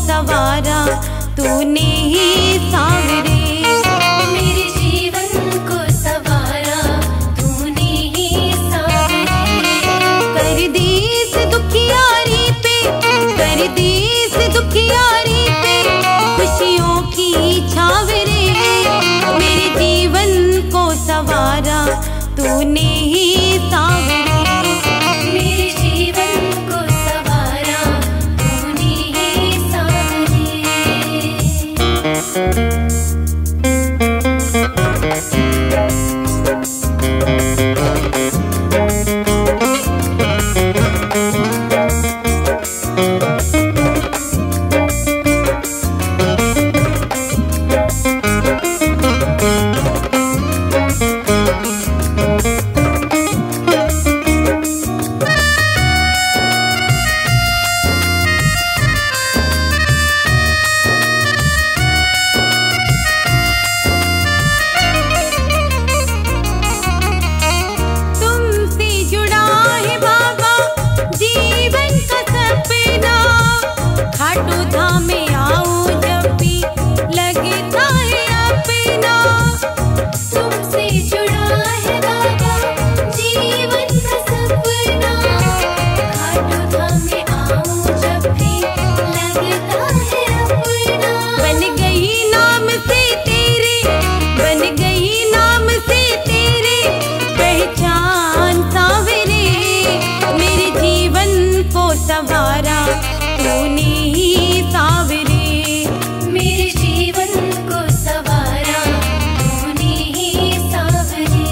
सवारा तूने ही सावरे। मेरे जीवन को सवारा तूने ही सावरे। कर दी इस दुखियारी पे, कर दी इस दुखियारी पे खुशियों की छावरे। मेरे जीवन को सवारा तूने ही सावरे। मेरे जीवन को सवारा तूने ही सावरे। सवारा तूने ही सावरे। मेरे जीवन को सवारा तूने ही सावरे।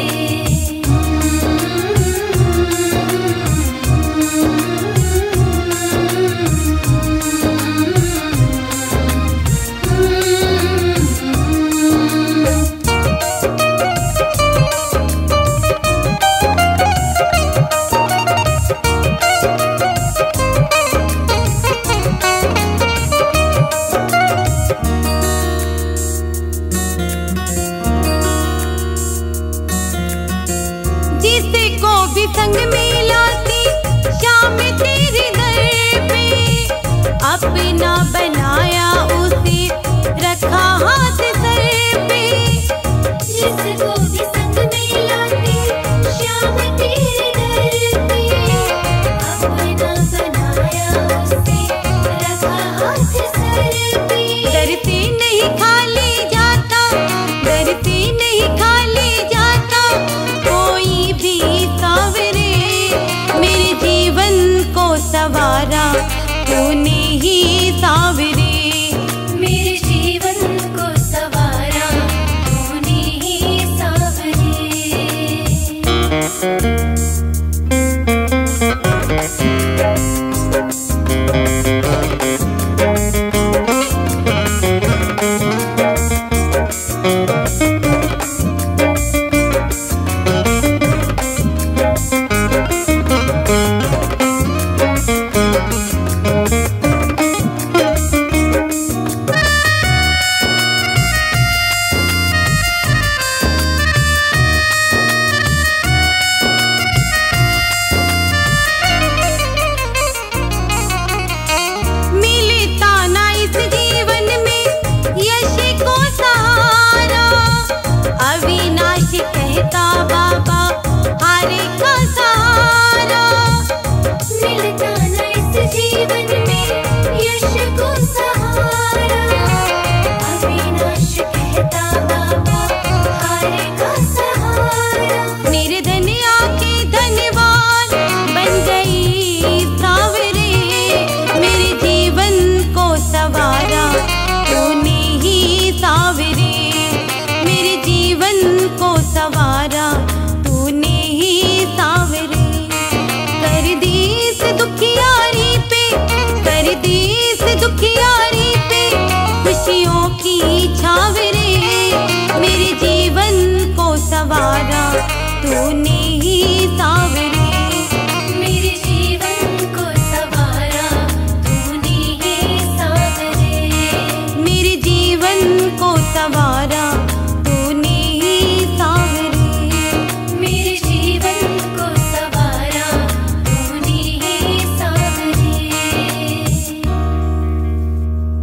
जिसको भी संग में लाती शाम तेरे दर पे, अपना बनाया उसे रखा हाथ सर पे। जिसको भी संग में लाती शाम तेरे दर पे, अपना बनाया उसे रखा हाथ सर पे। दर से नहीं खाली जाता, दर से नहीं खाली जाता कोई भी सावरे। मेरे जीवन को सवारा तूने ही सावरे। मेरे जीवन को सवारा तूने ही सावरे। सवारा तूने ही सावरे। कर दी इस दुखियारी पे, कर दी इस दुखियारी पे खुशियों की छावरे। मेरे जीवन को सवारा तूने ही सावरे।